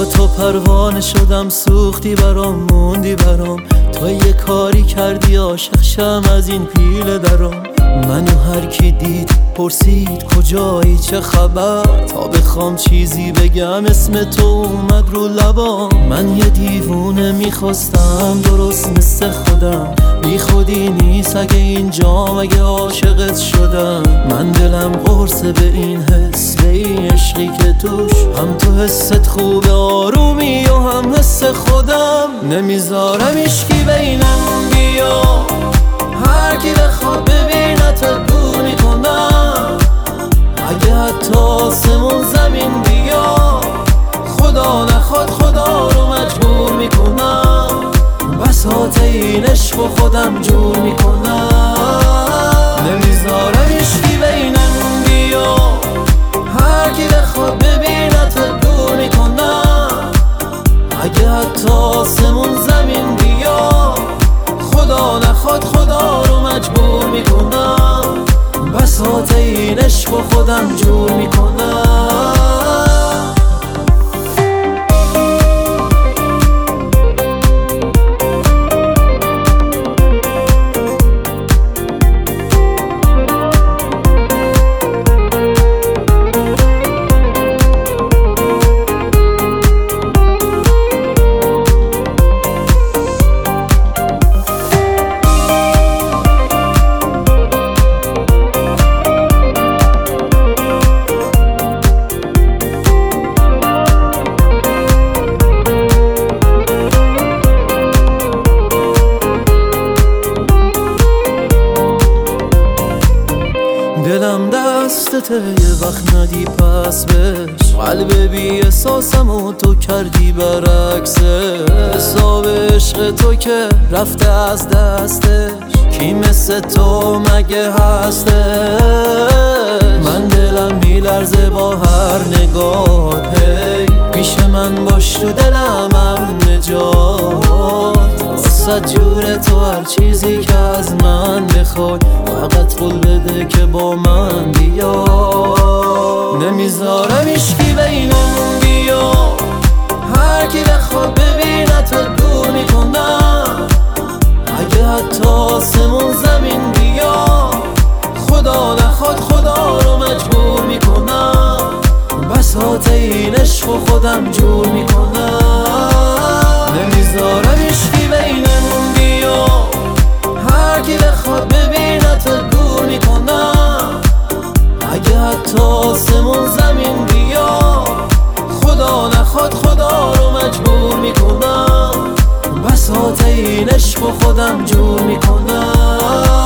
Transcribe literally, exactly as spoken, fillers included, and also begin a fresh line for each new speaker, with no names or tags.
با تو پروانه شدم، سوختی برام، موندی برام، تا یه کاری کردی عاشق شم از این پیله درام. منو هر کی دید پرسید کجایی چه خبر، تا بخوام چیزی بگم اسم تو اومد رو لبام. من یه دیوونه میخواستم درست مثل خودم، بی خودی نیست اگه اینجام اگه عاشقت شدم. من دلم قرصه به این حس، به این عشقی که توش هم تو حست خوبه آرومی و هم حس خودم. نمیذارم عشقی بینم بیا، هر کی بخواد ببینت دور میکنم. اگه حتی آسمون زمین بیا، خدا نخواد خدا رو مجبور میکنم. بساط این عشق و خودم جور میکنم. نمیذارم عشقی بینم بیا، هر کی بخواد ببینت دور میکنم. اگه حتی آسمون زمین بیا، خدا نخواد خدا رو مجبور میکنم. بساط این عشق و خودم جور میکنم. دلم دستته یه وقت ندی پس بش، قلب بی احساسم و تو کردی برعکسه. حساب عشق تو که رفته از دستش، کی مثل تو مگه هسته؟ من دلم میلرزه با هر نگاه، هی پیش من باش تو دلم هم نجات. صد جور تو هر چیزی که از من بخوای، فقط پول بده که با من بیا. نمیذارم عشقی بینمون بیا، هر کی بخواد ببینت دور میکنم. اگه حتی آسمون زمین بیا، خدا نخواد خدا رو مجبور میکنم. بساط این عشق و خودم جور میکنم. نمیذارم عشقی بینمون بیا، هر کی بخواد ببینت دور میکنم. اگه حتی آسمون زمین بیا، خدا نخواد خدا رو مجبور میکنم. بساط این عشق و خودم جور میکنم.